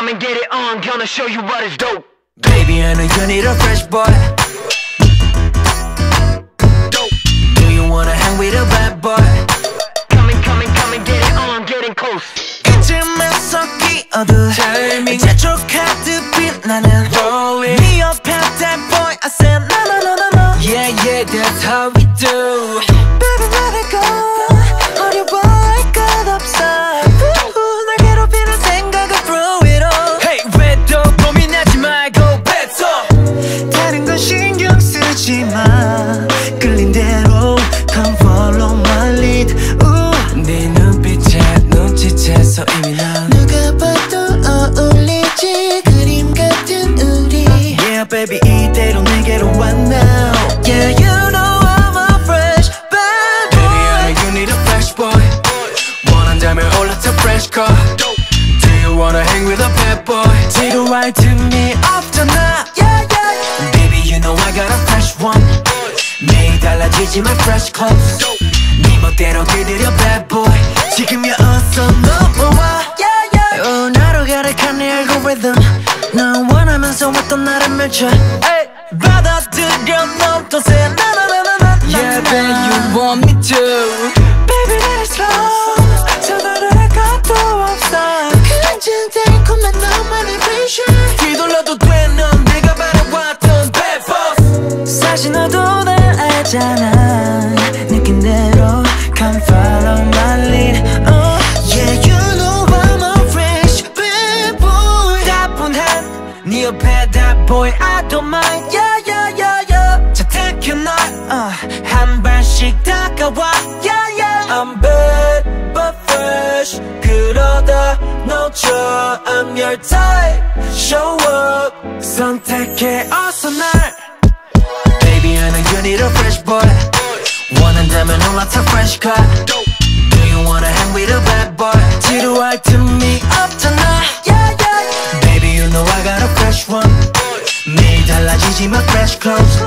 come and get it on, gonna show you what is dope. Baby, I know you need a fresh boy. Dope. Do you wanna hang with a bad boy? Come and get it on, getting close. 이쯤에서 끼어들 타이밍 재촉하듯 빛나는 rolling 네 옆에 that boy I said no no no no no yeah yeah that's how we do baby let it go 어려워할 것 없어 널 괴롭히는 생각을 throw it all hey 왜 또 고민하지 말고 뱉어 다른 건 신경 쓰지 마 끌린 대로 come follow my lead 네 눈빛에 눈치채서 이미 난 누가 봐도 어울리지 그림 같은 우리 Yeah baby 이대로 내게로 와 now Yeah you know I'm a fresh bad boy Baby I know you need a fresh boy 원한다면 올라타 fresh car Do you wanna hang with a bad boy 지루 right to me 없잖아 Yeah yeah Baby you know I got a fresh one 매일 달라지지만 fresh clothes 네 멋대로 길들여 bad boy 지금이야 어서 넘어와 yeah, yeah. 나로 가득한 네 알고리즘 난 원하면서 왔던 나를 맺혀 받아들여 넌 또 say na na na na na Yeah babe you want me to Baby let it slow 서두를 것도 없어 그냥 달콤한 너만의 vision 뒤돌려도 돼 넌 내가 바라왔던 bad boss 사실 너도 날 알잖아 느낀 대로 come follow my lead Yeah you know I'm a fresh bad boy 따분한 네 옆에 that boy I don't mind Yeah yeah yeah yeah 자택해 널한 발씩 다가와 Yeah yeah I'm bad but fresh 그러다 놓쳐 I'm your type show up 선택해 어서 날 Baby I know you need a fresh boy 원한다면 올라타 fresh car Do you wanna hang with a bad boy 지루할 틈이 없잖아 Yeah yeah Baby you know I got a fresh one 매일 달라지지만 fresh clothes